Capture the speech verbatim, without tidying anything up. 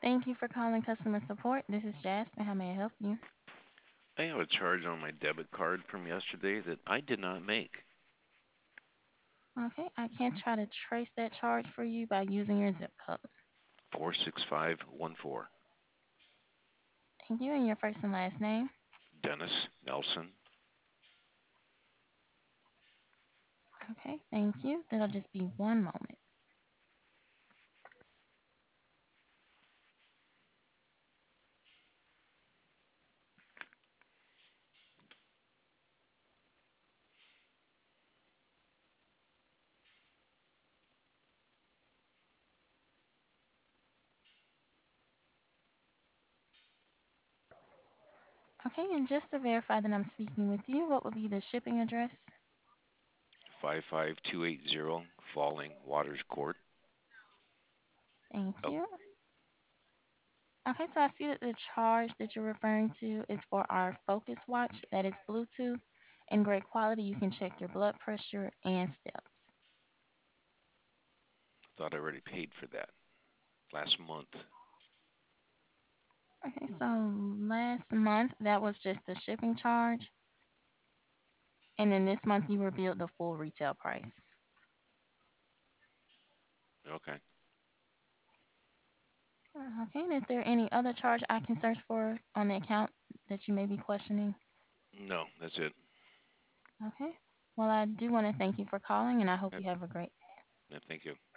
Thank you for calling customer support. This is Jasmine. How may I help you? I have a charge on my debit card from yesterday that I did not make. Okay, I can try to trace that charge for you by using your zip code. four six five one four. Thank you, and your first and last name. Dennis Nelson. Okay, thank you. That'll just be one moment. Okay, and just to verify that I'm speaking with you, what would be the shipping address? five five two eight zero Falling Waters Court. Thank Oh, you. Okay, so I see that the charge that you're referring to is for our Focus watch that is Bluetooth. In great quality, you can check your blood pressure and steps. thought I already paid for that last month. Okay, so last month that was just the shipping charge, and then this month you were billed the full retail price. Okay. Okay, and is there any other charge I can search for on the account that you may be questioning? No, that's it. Okay, well, I do want to thank you for calling, and I hope Yep, you have a great yep, thank you.